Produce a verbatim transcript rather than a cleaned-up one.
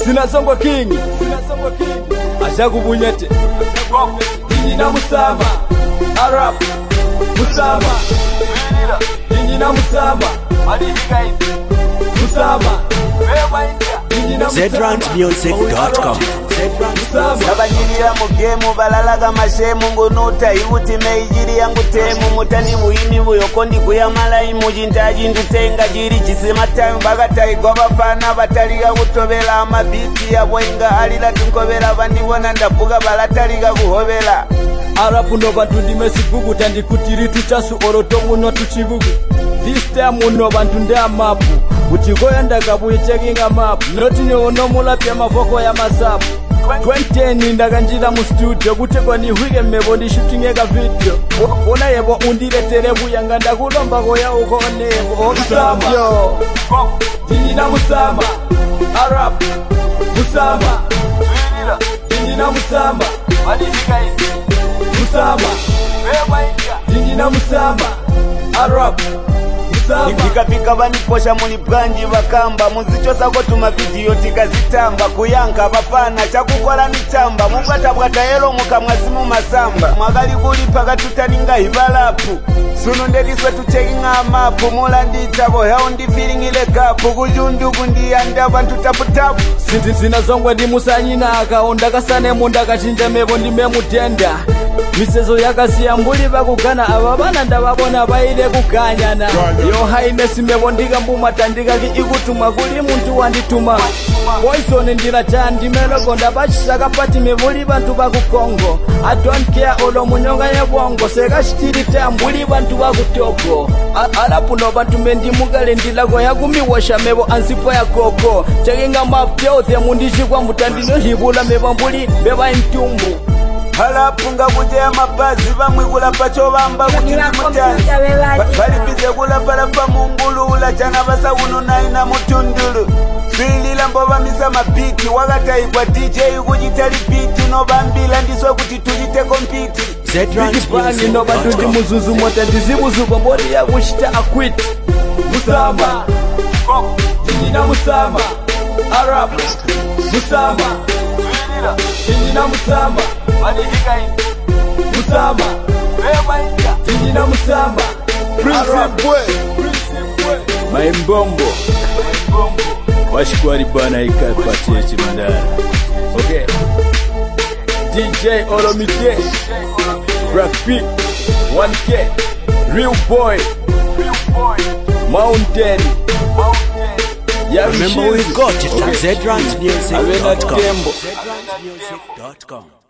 Sinasongwa king, sinasongwa king. Ajagu bunyete. Injina musama. Arab. Musama. Injina musama. Musama. Z Rant Music dot com. Abanyirira mu game balalaga mashemu ngunuta iwuti meijiri yangu temu mutani muhimi buyoko ndi kuyamala imujintaji ndutenga jiri chisima time bagatai gwabafana bataliga kutobela amabiti yabwenga alila tunkobela bandibona ndavuga balataliga kuhobela Arabu no bantu ndimesibugu tandikutiri tuchasu oroto muno tuchibugu. This time uno bantu nda mapu utigoya ndagabuye checking a map noti nyo no mulapya mavoko ya masapu twenty ndaganjira mu studio gutegwa ni hwige mebo ndi shooting ega video ona yebo undiretere buyanga ndakulomba go ya uko nebo musama yo tinina musama Arab musama twirira tinina musama adifika indi musama beba inja tinina musama Arab Nikikafika baniposha muli brandi bakamba muzichosa ko tuma video tikazitamba kuyanka bafana chakukola mitamba mubatabwata yelo mukamwasimu masamba mwagali kulipa katutaninga hibalapu suno ndediswe tucheckinga mapu mula nditabo heo ndi feeling ile gapu kujunduku ndiyanda bantu tapu tapu Sinti zina zongwa ndi musanyina akaonda kasane munda kachinja mebo ndi memutenda misezo yakasiya mbuli bakugana ababana ndababona baile kuganyana yo hainesi mebo ndiga mbuma tandika ki ikutuma kuli muntu wandituma Poison ndira chandi melogonda bachisaka pati mebuli bantu bakukongo I don't care olo munyonga yebongo seka shitiri tambuli bantu bakutoko Alapu no bantu mendi mugale ndilago yakumiwasha mebo ansipo ya koko Chekinga map teothe mundishikwa mutandino hibula mebo mbuli beba intumbu Halapunga kuje ya mabazi bamwigula pacho bamba kutini mutazi Balipize kula palapa mungulu ula chana basa unu na ina mutundulu Fili lambo bamisa mapiti wagata igwa D J kujitali piti no bambila ndiswa kuti tujite kompiti Z Rant Music no bantu ndi muzuzu mota ndizibuzu kombori ya kushita akwiti Musama Tinina musama Arab Musama Tinina musama Adifika indi Musama beba inja tinina musama Prince boy Maimbombo Maimbombo Washkwari bana ikapati echi madara Okay D J Olomide Black P one K Real boy Real boy Mountain Mountain Remember we got it at Z Rant Music dot com. Tembo Z Rant Music dot com.